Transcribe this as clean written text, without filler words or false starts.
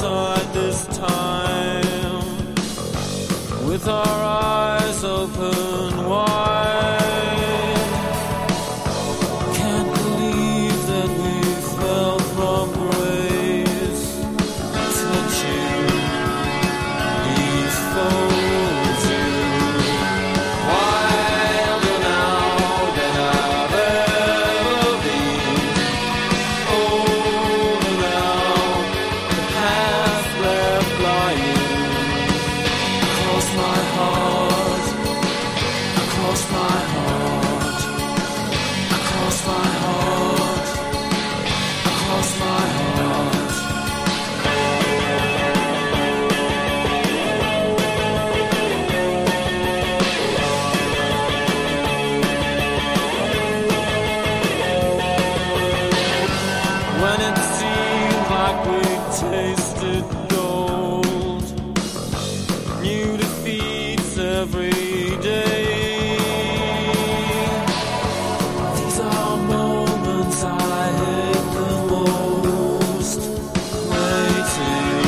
inside this time, with our eyes open wide. Can't believe that we fell from grace, touching befolds you. Wilder now than I've ever been, older now, the path left lying. Across my heart, across my heart, across my heart, across my heart. When it seemed like we tasted